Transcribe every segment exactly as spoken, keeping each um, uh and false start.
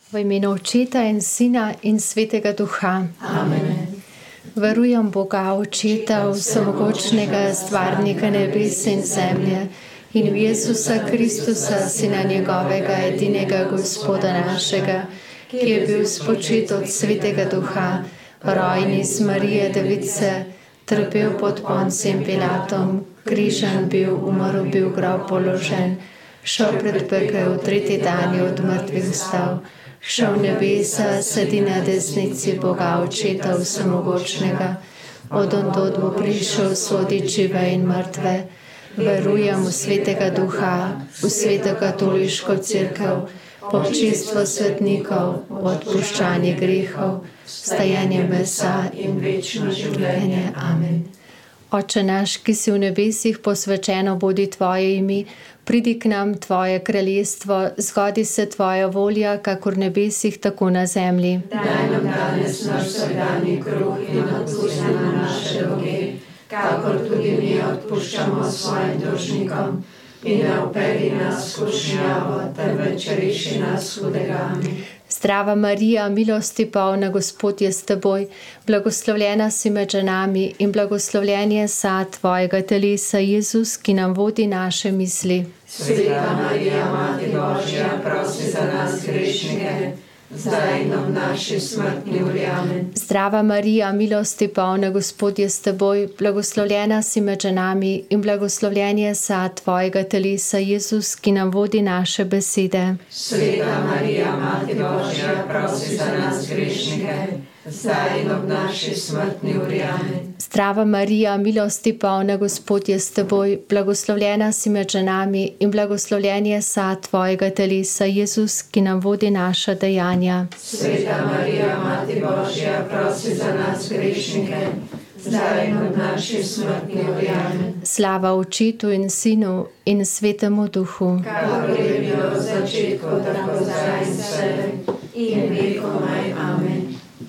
V imenu Očeta in Sina in Svetega Duha. Amen. Verujem Boga, Očeta, vsemogočnega, stvarnika nebes in zemlje, in v Jezusa Kristusa, Sina njegovega, edinega Gospoda našega, ki je bil spočit od Svetega Duha, rojen iz Marije Device, trpel pod Poncijem Pilatom, križan bil, umrl bil, grob položen, šel pred pekel, tretji dan je od mrtvih vstal, šel v nebesa, sedi na desnici Boga Očeta vsemogočnega, od ondod bo prišel sodit žive in mrtve. Verujem v Svetega Duha, v Sveto katoliško cerkev, v občinstvo svetnikov, v odpuščanje grehov, vstajanje mesa in večno življenje. Amen. Oče naš, ki si v nebesih, posvečeno bodi tvoje ime, pridi k nam tvoje kraljestvo, zgodi se tvoja volja, kakor v nebesih, tako na zemlji. Daj nam danes naš vsakdanji kruh in odpusti nam naše dolge, kakor tudi mi odpuščamo svojim dolžnikom. In ne vpelji nas v skušnjavo, temveč reši nas hudega. Zdrava Marija, milosti polna, Gospod je s teboj, blagoslovljena si med ženami in blagoslovljen je sad tvojega telesa, Jezus, ki nam vodi naše misli. Sveta Marija, Mati Božja, prosi za nas grešnike, zdaj in v naši smrtni uri. Amen. Zdrava Marija, milosti polna, Gospod je s teboj, blagoslovljena si med ženami in blagoslovljen je sad tvojega telesa, Jezus, ki nam vodi naše besede. Sveta Marija, Mati Božja, prosi za nas grešnike, zdaj in v naši smrtni uri. Amen. Zdrava Marija, milosti polna, Gospod je s teboj, blagoslovljena si med ženami in blagoslovljen je sad tvojega telesa, Jezus, ki nam vodi naša dejanja. Sveta Marija, Mati Božja, prosi za nas grešnike, zdaj in v naši smrtni uri. Amen. Slava Očetu in Sinu in Svetemu Duhu. Kakor je bilo v začetku, tako zdaj in vselej in vekomaj. Amen.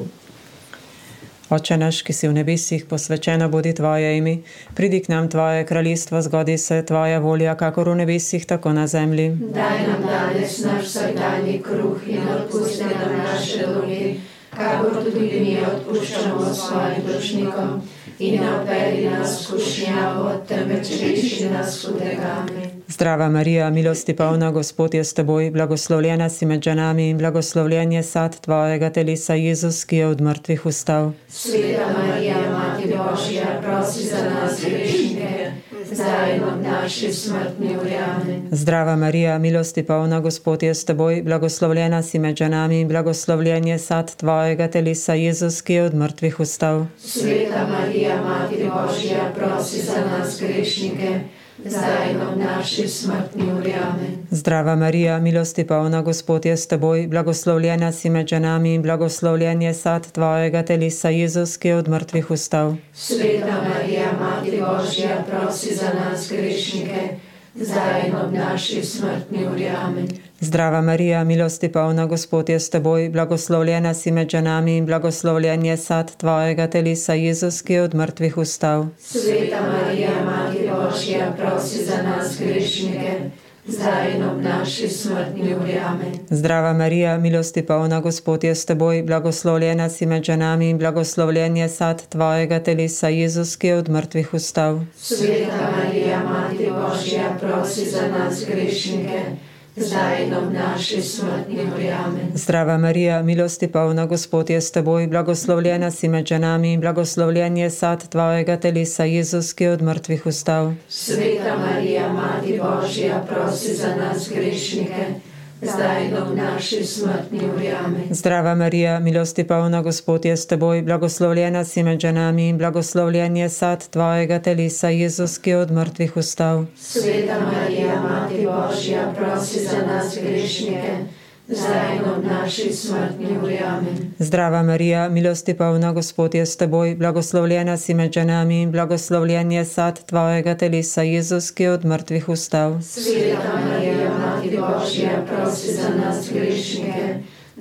Oče naš, ki si v nebesih, posvečeno bodi tvoje ime, pridi k nam tvoje kraljestvo, zgodi se tvoja volja, kakor v nebesih, tako na zemlji. Daj nam danes naš vsakdanji kruh in odpusti nam naše dolge, kakor tudi mi odpuščamo svojim dolžnikom. In ne vpelji nas v skušnjavo, temveč reši nas hudega. Amen. Zdrava Marija, milosti polna, Gospod je s teboj, blagoslovljena si med ženami in blagoslovljen je sad tvojega telesa, Jezus, ki je od mrtvih vstal. Sveta Marija, Mati Božja, prosi za nas grešnike, zdaj in v naši smrtni uri. Amen. Zdrava Marija, milosti polna, Gospod je s teboj, blagoslovljena si med ženami in blagoslovljen je sad tvojega telesa, Jezus, ki je od mrtvih vstal. Sveta Marija, Mati Božja, prosi za nas grešnike, zdaj in v naši smrtni uri. Amen. Zdrava Marija, milosti polna, Gospod je s teboj, blagoslovljena si med ženami in blagoslovljen je sad tvojega telesa, Jezus, ki je od mrtvih vstal. Sveta Marija, Mati Božja, prosi za nas grešnike, zdaj in v naši smrtni uri. Amen. Zdrava Marija, milosti polna, Gospod je s teboj, blagoslovljena si med ženami in blagoslovljen je sad tvojega telesa, Jezus, ki je od mrtvih vstal. Sveta Marija, Mati Božja, prosi za nas grešnike, zdaj in v naši smrtni uri. Amen. Zdrava Marija, milosti polna, Gospod je s teboj, blagoslovljena si med ženami in blagoslovljen je sad tvojega telesa, Jezus, ki je od mrtvih vstal. Sveta Marija, Mati Božja, prosi za nas grešnike, zdaj in v naši smrtni uri. Amen. Zdrava Marija, milosti polna, Gospod je s teboj, blagoslovljena si med ženami in blagoslovljen je sad tvojega telesa, Jezus, ki je od mrtvih vstal. Sveta Marija, Mati Božja, prosi za nas grešnike, zdaj in v naši smrtni uri. Amen. Zdrava Marija, milosti polna, Gospod je s teboj, blagoslovljena si med ženami in blagoslovljen je sad tvojega telesa, Jezus, ki je od mrtvih vstal. Sveta Marija, Mati Božja, prosi za nas grešnike, zdaj in v naši smrtni uri. Amen. Zdrava Marija, milosti polna, Gospod je s teboj, blagoslovljena si med ženami in blagoslovljen je sad tvojega telesa, Jezus, ki je od mrtvih vstal. Sveta Marija, Mati Božja, prosi za nas grešnike,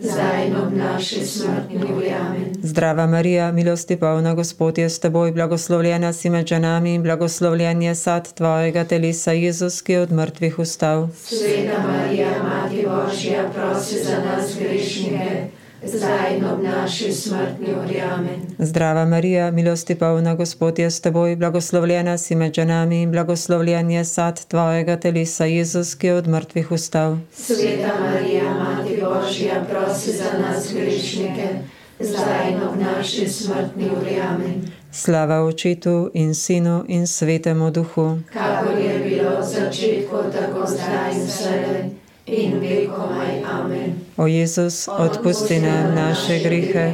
zdaj in ob naši smrtni uri. Amen. Zdrava Marija, milosti polna, Gospod je s teboj, blagoslovljena si med ženami in blagoslovljen je sad tvojega telesa, Jezus, ki je od mrtvih vstal. Sveta Marija, Mati Božja, prosi za nas grešnike, zdaj in ob naši smrtni uri. Amen. Zdrava Marija, milosti polna, Gospod je s teboj, blagoslovljena si med ženami in blagoslovljen je sad tvojega telesa, Jezus, ki je od mrtvih vstal. Sveta Marija, Mati Božja, prosi za nas grešnike, zdaj in ob naši smrtni uri. Amen. Slava Očetu in Sinu in Svetemu Duhu. Kakor je bilo v začetku, tako zdaj in vselej in vekomaj. Amen. O Jezus, odpusti nam naše grehe,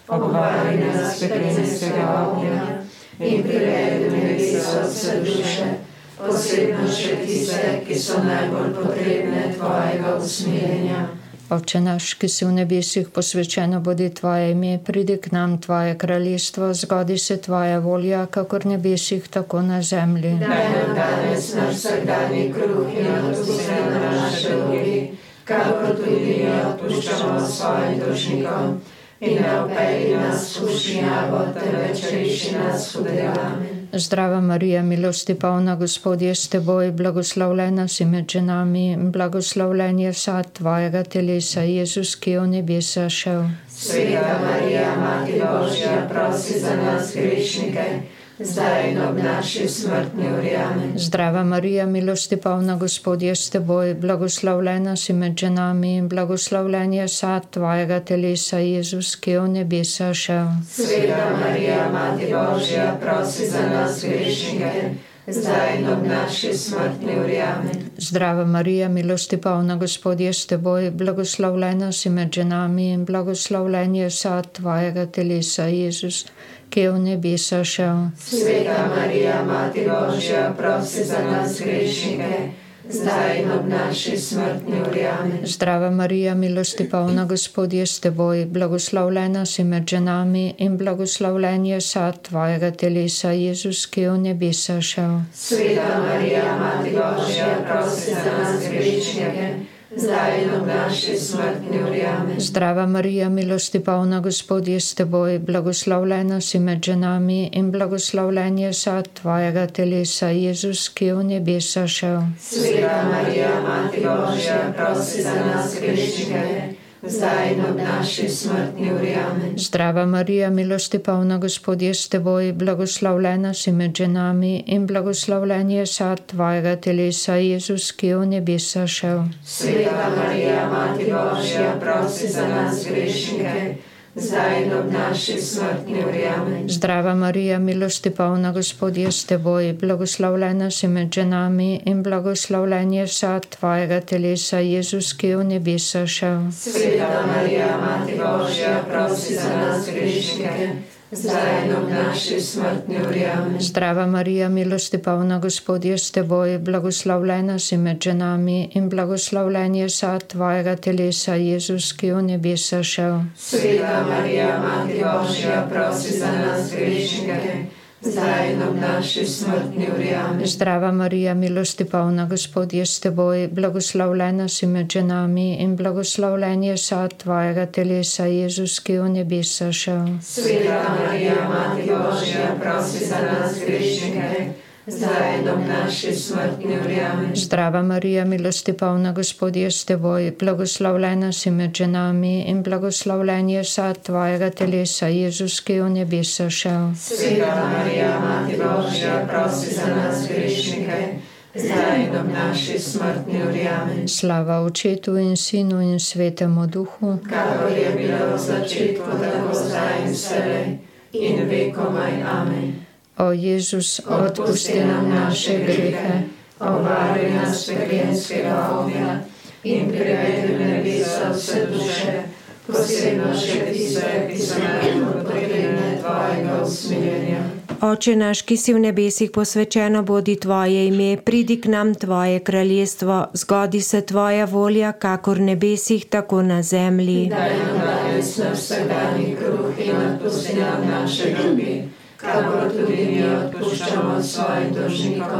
obvari nas peklenskega ognja in privedi v nebesa vse duše, posebno še tiste, ki so najbolj potrebne tvojega usmiljenja. Oče naš, ki si v nebesih, posvečeno bodi tvoje ime, pridi k nam tvoje kraljestvo, zgodi se tvoja volja, kakor v nebesih, tako na zemlji. Daj nam danes naš vsakdanji kruh in odpusti nam naše dolgi, kakor tudi mi odpuščamo svojim dolžnikom. In ne vpelji nas v skušnjavo, temveč reši nas hudega. Amen. Zdrava Marija, milosti polna, Gospod je s teboj, blagoslovljena si med ženami in blagoslovljen je sad tvojega telesa, Jezus, ki je v nebesa šel. Sveta Marija, Mati Božja, prosi za nas grešnike, zdaj in ob naši smrtni uri. Amen. Zdrava Marija, milosti polna, Gospod je s teboj, blagoslovljena si med ženami in blagoslovljen je sad tvojega telesa, Jezus, ki je v nebesa šel. Sveta Marija, Mati Božja, prosi za nas grešnike, zdaj in ob naši smrtni uri. Amen. Zdrava Marija, milosti polna, Gospod je s teboj, blagoslovljena si med ženami in blagoslovljen je sad tvojega telesa, Jezus, ki je v nebesa šel. Sveta Marija, Mati Božja, prosi za nas grešnike, zdaj in ob naši smrtni uri. Amen. Zdrava Marija, milosti polna, Gospod je s teboj, blagoslovljena si med ženami in blagoslovljen je sad tvojega telesa, Jezus, ki je v nebesa šel. Sveta Marija, Mati Božja, prosi za nas grešnike, zdaj in ob naši smrtni uri. Amen. Zdrava Marija, milosti polna, Gospod je s teboj, blagoslovljena si med ženami in blagoslovljen je sad tvojega telesa, Jezus, ki je v nebesa šel. Sveta Marija, Mati Božja, prosi za nas grešnike, zdaj in ob naši smrtni uri. Amen. Zdrava Marija, milosti polna, Gospod je s teboj, blagoslovljena si med ženami in blagoslovljen je sad tvojega telesa, Jezus, ki je v nebesa šel. Sveta Marija, Mati Božja, prosi za nas grešnike, zdaj in ob naši smrtni uri. Amen. Zdrava Marija, milosti polna, Gospod je s teboj, blagoslovljena si med ženami in blagoslovljen je sad tvojega telesa, Jezus, ki je v nebesa šel. Sveta Marija, Mati Božja, prosi za nas grešnike, zdaj in ob naši smrtni uri. Amen. Zdrava Marija, milosti polna, Gospod je s teboj, blagoslovljena si med ženami in blagoslovljen je sad tvojega telesa, Jezus, ki je v nebesa šel. Sveta Marija, Mati Božja, prosi za nas grešnike, zdaj in ob naši smrtni uri. Amen. Zdrava Marija, milosti polna, Gospod je s teboj, blagoslovljena si med ženami in blagoslovljen je sad tvojega telesa, Jezus, ki je v nebesa šel. Sveta Marija, Mati Božja, prosi za nas grešnike, zdaj in ob naši smrtni uri. Amen. Zdrava Marija, milosti polna, Gospod je s teboj, blagoslovljena si med ženami in blagoslovljen je sad tvojega telesa, Jezus, ki je v nebesa šel. Sveta Marija, Mati Božja, prosi za nas grešnike, zdaj in ob naši smrtni uri. Amen. Slava Očetu in Sinu in Svetemu Duhu, kakor je bilo v začetku, tako zdaj in vselej in vekomaj. Amen. O Jezus, odpusti nam naše grehe, obvari nas peklenskega ognja in privedi v nebesa vse duše, posebno še tiste, ki so najbolj potrebne tvojega usmiljenja. Oče naš, ki si v nebesih, posvečeno bodi tvoje ime, pridi k nam tvoje kraljestvo, zgodi se tvoja volja, kakor v nebesih, tako na zemlji. Daj nam danes naš vsakdanji kruh in odpusti nam naše dolgi, kakor tudi mi odpuščamo svojim dolžnikom.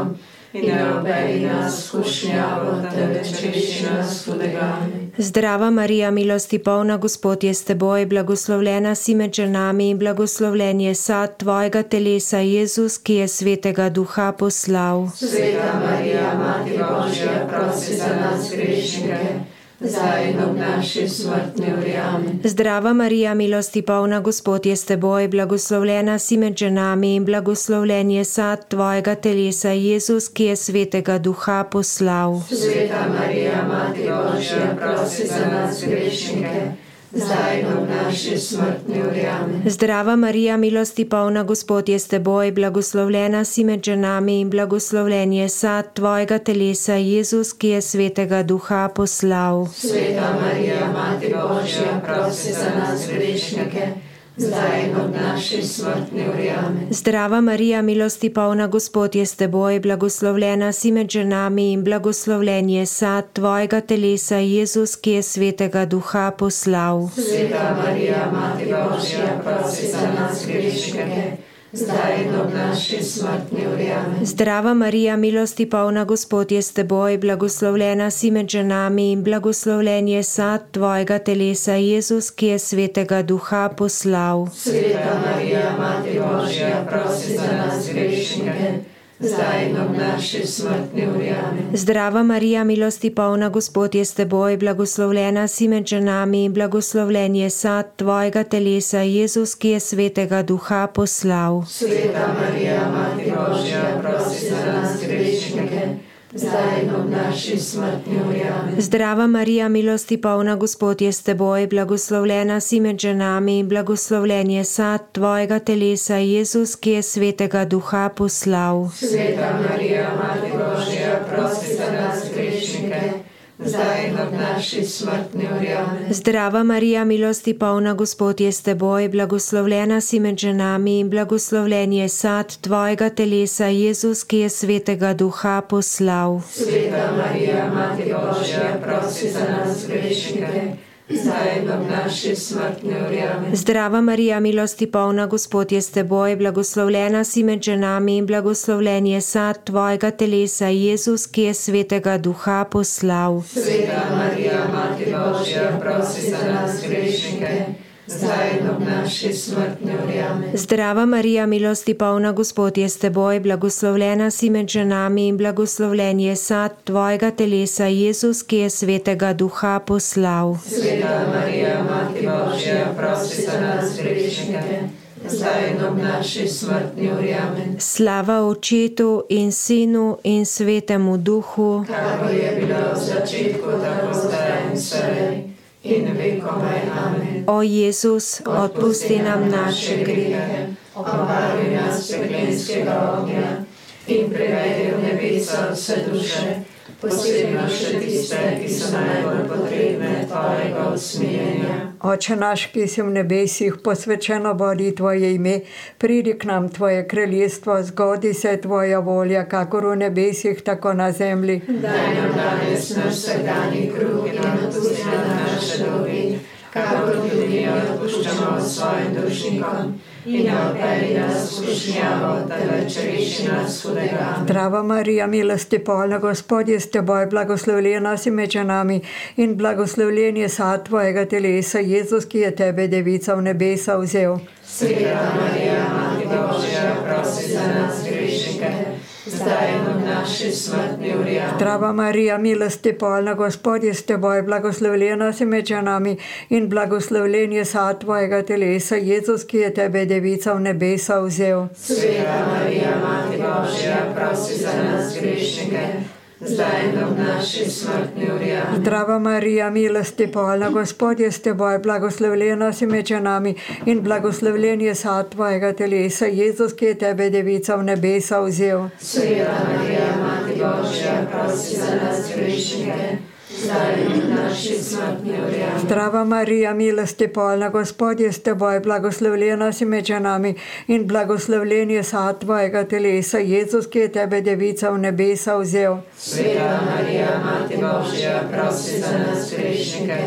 in ne obeli nas skušnjavo, temveč reši nas hudega. Zdrava Marija, milosti polna, Gospod je s teboj, blagoslovljena si med ženami in blagoslovljen je sad tvojega telesa, Jezus, ki je svetega duha poslal. Sveta Marija, Mati Božja, prosi za nas grešnike, zdaj in ob naši smrtni uri. Amen. Zdrava Marija, milosti polna, Gospod je s teboj, blagoslovljena si med ženami in blagoslovljen je sad tvojega telesa, Jezus, ki je svetega duha poslal. Sveta Marija, Mati Božja, prosi za nas grešnike, zdaj in ob naši smrtni uri. Amen. Zdrava Marija, milosti polna, Gospod je s teboj, blagoslovljena si med ženami in blagoslovljen je sad tvojega telesa, Jezus, ki je svetega duha poslal. Sveta Marija, Mati Božja, prosi za nas grešnike, zdaj in ob naši smrtni uri. Amen. Zdrava Marija, milosti polna, Gospod je s teboj, blagoslovljena si med ženami in blagoslovljen je sad tvojega telesa, Jezus, ki je svetega duha poslal. Sveta Marija, Mati Božja, prosi za nas grešnike, zdaj in ob naši smrtni uri. Amen. Zdrava Marija, milosti polna, Gospod je s teboj, blagoslovljena si med ženami in blagoslovljen je sad tvojega telesa, Jezus, ki je svetega duha poslal. Sveta Marija, Mati Božja, prosi za nas grešnike, zdaj in ob naši smrtni uri. Amen. Zdrava Marija, milosti polna, Gospod je s teboj, blagoslovljena si med ženami in blagoslovljen je sad tvojega telesa, Jezus, ki je svetega duha poslal. Sveta Marija, Mati Božja, prosi za nas grešnike, zdaj in ob naši smrtni uri. Amen. Zdrava Marija, milosti polna, Gospod je s teboj, blagoslovljena si med ženami in blagoslovljen je sad tvojega telesa, Jezus, ki je svetega duha poslal. Sveta Marija, Mati Božja, prosi za nas grešnike, zdaj in ob naši smrtni uri. Amen. Zdrava Marija, milosti polna, Gospod je s teboj, blagoslovljena si med ženami in blagoslovljen je sad tvojega telesa, Jezus, ki je svetega duha poslal. Sveta Marija, Mati Božja, prosi za nas grešnike, zdaj in ob naši smrtni uri. Amen. Zdrava Marija, milosti polna, Gospod je s teboj, blagoslovljena si med ženami in blagoslovljen je sad tvojega telesa, Jezus, ki je svetega duha poslal. Sveta Marija, Mati Božja, prosi za nas grešnike, zdaj in ob naši smrtni uri. Amen. Zdrava Marija, milosti polna, Gospod je s teboj, blagoslovljena si med ženami in blagoslovljen je sad tvojega telesa, Jezus, ki je svetega duha poslal. Sveta Marija, Mati Božja, prosi za nas grešnike, zdaj in ob naši smrtni uri. Amen. Slava Očetu in Sinu in Svetemu Duhu, Kakor je bilo v začetku, tako zdaj in vselej in vekomaj. Amen. o Jezus, odpusti nam naše grehe, obvari nas peklenskega ognja in privedi v nebesa vse duše, posebno še tiste, ki so najbolj potrebne tvojega usmiljenja. Oče naš, ki si v nebesih, posvečeno bodi tvoje ime, pridi k nam tvoje kraljestvo, zgodi se tvoja volja, kakor v nebesih, tako na zemlji. Daj nam danes naš vsakdanji kruh in odpusti nam naše dolgove, kakor tudi mi odpuščamo svojim dolžnikom. In ne odpelji nas v skušnjavo, temveč reši nas hudega. Zdrava Marija, milosti polna, Gospod je s teboj, blagoslovljena si med ženami in blagoslovljen je sad tvojega telesa, Jezus, ki je tebe, devica, v nebesa vzel. Sveta Marija, Mati Božja, prosi za nas grešnike, zdaj in ob naši smrtni uri. Zdrava Marija, milosti polna, Gospod je s teboj, blagoslovljena si med ženami in blagoslovljen je sad tvojega telesa, Jezus, ki je tebe, devica, v nebesa vzel. Sveta Marija, Mati Božja, prosi za nas grešnike, zdaj in ob naši smrtni uri. Zdrava Marija, milosti polna, Gospod je s teboj, blagoslovljena si med ženami in blagoslovljen je sad tvojega telesa, Jezus, ki je tebe, devica, v nebesa vzel. Sveta Marija, Mati Božja, prosi za nas grešnike, zdaj in ob naši smrtni uri. Zdrava Marija, milosti polna, Gospod je s teboj, blagoslovljena si med ženami in blagoslovljen je sad tvojega telesa, Jezus, ki je tebe, devica, v nebesa vzel. Sveta Marija, Mati Božja, prosi za nas grešnike,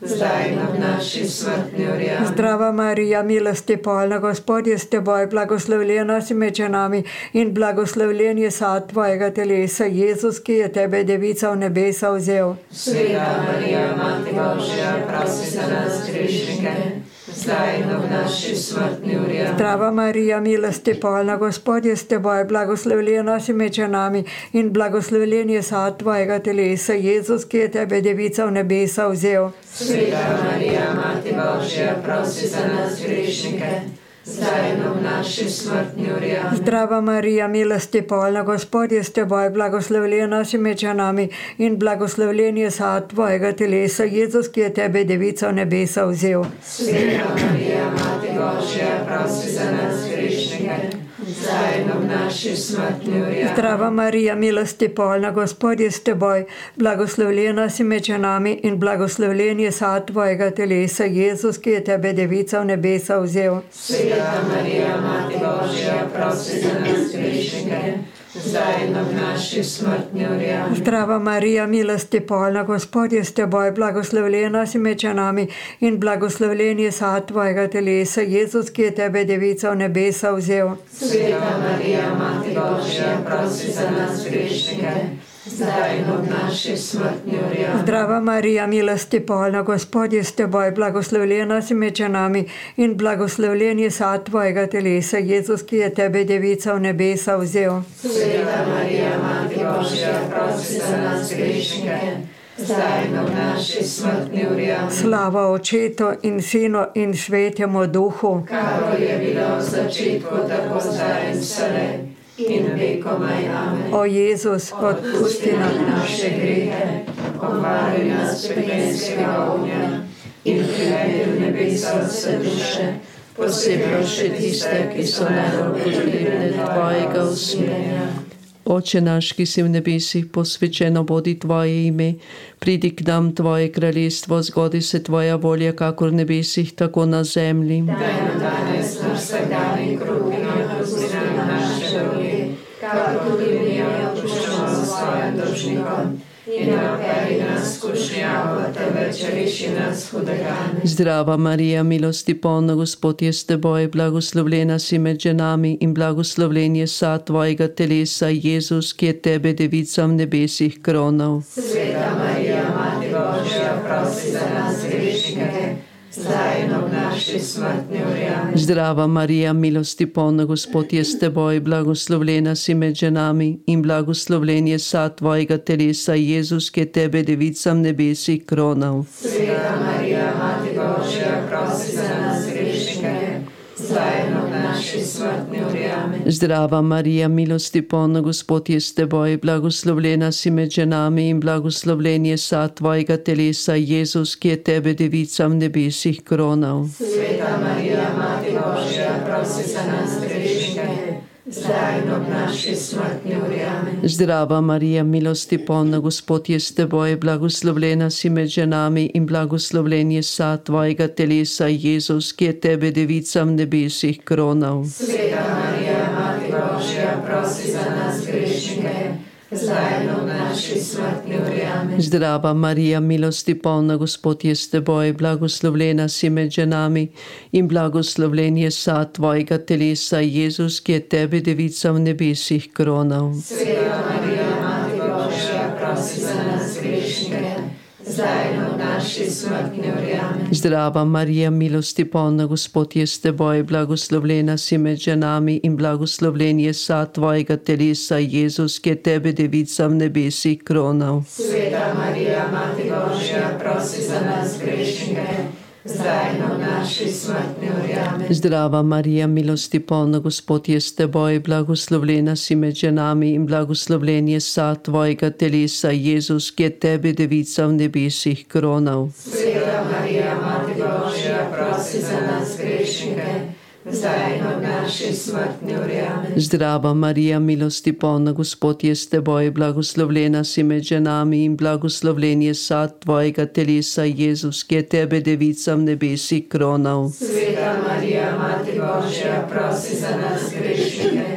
zdaj in ob naši smrtni uri. Zdrava Marija, milosti polna, Gospod je s teboj, blagoslovljena si med ženami in blagoslovljen je sad tvojega telesa, Jezus, ki je tebe devica v nebesa vzel. Sveta Marija, Mati Božja, prosi za nas grešnike, zdaj in ob naši smrtni uri. Zdrava Marija, milosti polna, Gospod je s teboj, blagoslovljena si med ženami in blagoslovljen je sad tvojega telesa, Jezus, ki je tebe devica v nebesa vzel. Sveta Marija, Mati Božja, prosi za nas grešnike, zdaj in ob naši smrtni uri. Zdrava Marija, milosti polna, Gospod je s teboj, blagoslovljena si med ženami in blagoslovljen je sad tvojega telesa, Jezus, ki je tebe devica v nebesa vzel. Sveta Marija, Mati Božja, prosi za nas grešnike, zdaj in ob naši smrtni uri. Zdrava Marija, milosti polna, Gospod je s teboj, blagoslovljena si med ženami in blagoslovljen je sad tvojega telesa, Jezus, ki je tebe devica v nebesa vzel. Sveta Marija, Mati Božja, prosi za nas grešnike, zdaj in ob naši smrtni uri. Zdrava Marija, milosti polna, Gospod je s teboj, blagoslovljena si med ženami in blagoslovljen je sad tvojega telesa, Jezus, ki je tebe devica v nebesa vzel. Sveta Marija, Mati Božja, prosi za nas grešnike, zdaj in ob naši smrtni uri. Zdrava Marija, milosti polna, Gospod je s teboj, blagoslovljena si med ženami in blagoslovljen je sad tvojega telesa, Jezus, ki je tebe devica v nebesa vzel. Sveta Marija, Mati Božja, prosi za nas grešnike, zdaj in ob naši smrtni uri. Slava Očetu in Sinu in Svetemu Duhu, kakor je bilo v začetku, tako zdaj in vselej in vekomaj. Amen. O Jezus, Odpusti nam naše grehe, obvaruj nas pekelskega ognja in privedi v nebesa vse duše, posebej še tiste, ki so najbolj potrebne tvojega usmiljenja. Oče naš, ki si v nebesih, posvečeno bodi tvoje ime, pridi k nam tvoje kraljestvo, zgodi se tvoja volja, kakor v nebesih, tako na zemlji. Daj nam danes naš vsakdanji kruh in odpusti nam naše dolge, kakor tudi mi odpuščamo svojim dolžnikom. In ne vpelji nas v skušnjavo, temveč reši nas hudega. Zdrava Marija, milosti polna, Gospod je s teboj, blagoslovljena si med ženami in blagoslovljen je sad tvojega telesa, Jezus, ki je tebe devica v nebesih kronal. Sveta Marija, Mati Božja, prosi za nas grešnike, zdaj in ob naši smrtni uri. Zdrava Marija, milosti polna, Gospod je s teboj, blagoslovljena si med ženami in blagoslovljen je sad tvojega telesa, Jezus, ki je tebe devica v nebesih kronal. Sveta Marija, Mati Božja, prosi za nas grešnike, zdaj in ob naši smrtni uri. Zdrava Marija, milosti polna, Gospod je s teboj, blagoslovljena si med ženami in blagoslovljen je sad tvojega telesa, Jezus, ki je tebe devica v nebesih kronal. Sveta Marija, Mati Božja, prosi za nas grešnike, zdaj in ob naši smrtni uri. Zdrava Marija, milosti polna, Gospod je s teboj, blagoslovljena si med ženami in blagoslovljen je sad tvojega telesa, Jezus, ki je tebe devica v nebesih kronal. Sveta Marija, Mati Božja, prosi za nas grešnike, zdaj in ob naši smrtni uri. Zdrava Marija, milosti polna, Gospod je s teboj, blagoslovljena si med ženami in blagoslovljen je sad tvojega telesa, Jezus, ki je tebe devica v nebesih kronal. Sveta Marija, Mati Božja, prosi za nas grešnike, zdaj in ob naši smrtni uri. Zdrava Marija, milosti polna, Gospod je s teboj, blagoslovljena si med ženami in blagoslovljen je sad tvojega telesa, Jezus, ki je tebe devica v nebesih kronal. Sveta Marija, Mati Božja, prosi za nas grešnike, zdaj in ob naši smrtni uri. Zdrava Marija, milosti polna, Gospod je s teboj, blagoslovljena si med ženami in blagoslovljen je sad tvojega telesa, Jezus, ki je tebe devica v nebesih kronal. Sveta Marija, Mati Božja, prosi za nas grešnike, zdaj in ob naši smrtni uri. Zdrava Marija, milosti polna, Gospod je s teboj, blagoslovljena si med ženami in blagoslovljen je sad tvojega telesa, Jezus, ki je tebe devica v nebesih kronal. Sveta Marija, Mati Božja, prosi za nas grešnike,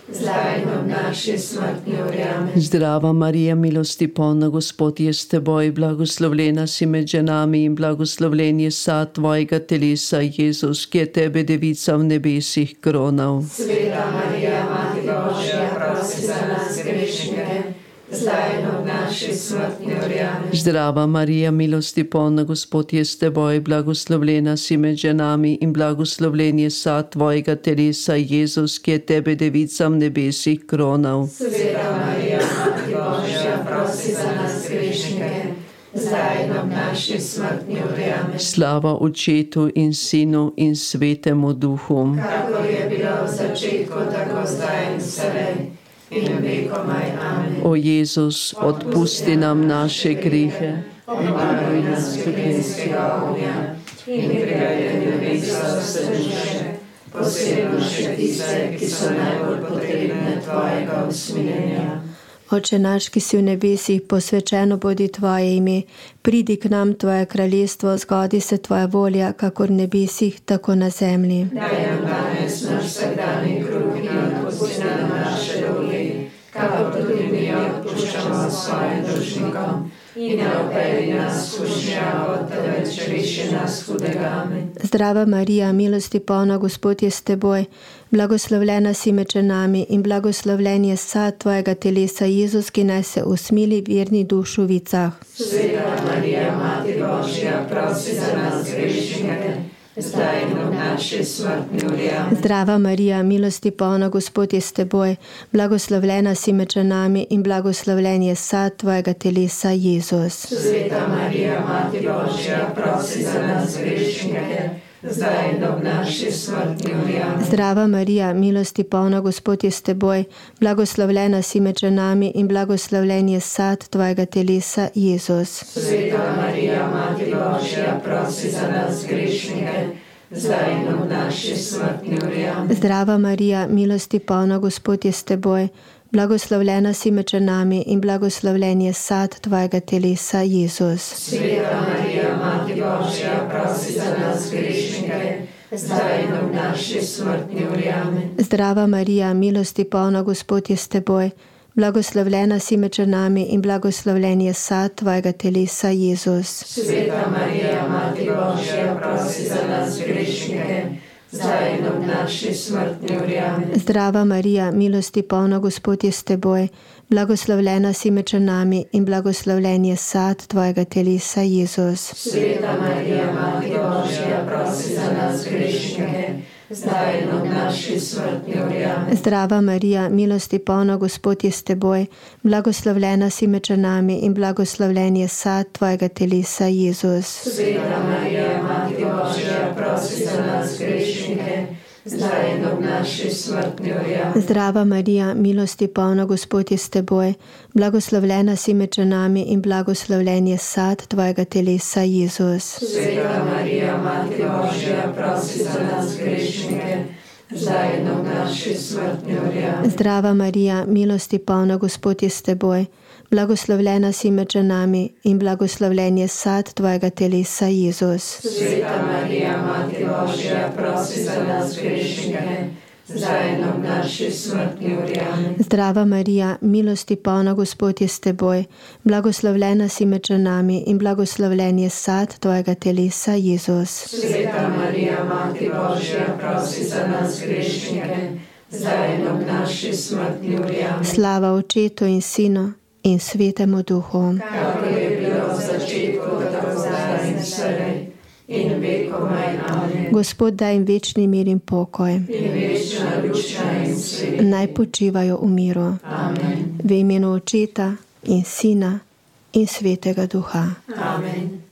zdaj in ob naši smrtni uri. Amen. Zdrava Marija, milosti polna, Gospod je s teboj, blagoslovljena si med ženami in blagoslovljen je sad tvojega telesa, Jezus, ki je tebe devica v nebesih kronal. Sveta Marija, Mati Božja, prosi za nas grešnike, zdaj in ob naši smrtni uri. Amen. Zdrava Marija, milosti polna, Gospod je s teboj, blagoslovljena si med ženami in blagoslovljen je sad tvojega telesa, Jezus, ki je tebe devica v nebesih kronal. Sveta Marija, Mati Božja, prosi za nas grešnike, zdaj in ob naši smrtni uri. Amen. Slava Očetu in Sinu in Svetemu Duhu. Kakor je bilo v začetku, tako zdaj in vselej in vekomaj. Amen. O Jezus, odpusti nam naše grehe, obvaruj nas peklenskega ognja in privedi v nebeso vse duše, posebno še tiste, ki so najbolj potrebne tvojega usmiljenja. Oče naš, ki si v nebesih, posvečeno bodi tvoje ime, pridi k nam tvoje kraljestvo, zgodi se tvoja volja, kakor v nebesih, tako na zemlji. Daj nam danes naš vsakdanji kruh in odpusti nam naše dolgi, kakor tudi mi odpuščamo svojim dolžnikom. In ne vpelji nas v skušnjavo, temveč reši nas hudega. Amen. Zdrava Marija, milosti polna, Gospod je s teboj, blagoslovljena si med ženami in blagoslovljen je sad tvojega telesa, Jezus, ki naj se usmili verni dušu v vicah. Sveta Marija, Mati Božja, prosi za nas grešnike, zdaj in ob naši smrtni uri. Amen. Zdrava Marija, milosti polna, Gospod je s teboj, blagoslovljena si med ženami in blagoslovljen je sad tvojega telesa, Jezus. Sveta Marija, Mati Božja, prosi za nas grešnike, zdaj in ob naši smrtni uri. Amen. Zdrava Marija, milosti polna, Gospod je s teboj, blagoslovljena si med ženami in blagoslovljen je sad tvojega telesa, Jezus. Sveta Marija, Mati Božja, prosi za nas grešnike, zdaj in ob naši smrtni uri. Amen. Zdrava Marija, milosti polna, Gospod je s teboj, blagoslovljena si med ženami in blagoslovljen je sad tvojega telesa, Jezus. Sveta Marija, Mati Božja, prosi za nas grešnike, zdaj in ob naši smrtni uri. Amen. Zdrava Marija, milosti polna, Gospod je s teboj, blagoslovljena si med ženami in blagoslovljen je sad tvojega telesa, Jezus. Sveta Marija, Mati Božja, prosi za nas grešnike, zdaj in ob naši smrtni uri. Amen. Zdrava Marija, milosti polna, Gospod je s teboj, blagoslovljena si med ženami in blagoslovljen je sad tvojega telesa, Jezus. Sveta Marija, Mati Božja, prosi za nas grešnike, zdaj in ob naši smrtni uri. Amen. Zdrava Marija, milosti polna, Gospod je s teboj, blagoslovljena si med ženami in blagoslovljen je sad tvojega telesa, Jezus. Sveta Marija, Mati Božja, prosi za nas grešnike, zdaj in ob naši smrtni uri. Amen. Zdrava Marija, milosti polna, Gospod je s teboj, blagoslovljena si med ženami in blagoslovljen je sad tvojega telesa, Jezus. Sveta Marija, Mati Božja, prosi za nas grešnike, zdaj in ob naši smrtni uri. Amen. Zdrava Marija, milosti polna, Gospod je s teboj, blagoslovljena si med ženami in blagoslovljen je sad tvojega telesa, Jezus. Sveta Marija, Mati Božja, prosi za nas grešnike, zdaj in ob naši smrtni uri. Amen. Zdrava Marija, milosti polna, Gospod je s teboj, blagoslovljena si med ženami in blagoslovljen je sad tvojega telesa, Jezus. Sveta Marija, Mati Božja, prosi za nas grešnike, zdaj in ob naši smrtni uri. Amen. Slava Očetu in Sinu in Svetemu Duhu. Kakor je bilo v začetku, tako zdaj in vselej in vekomaj. Amen. Gospod, daj jim večni mir in pokoj. In večna ljuča in svet. Naj počivajo v miru. Amen. V imenu Očeta in Sina in Svetega Duha. Amen.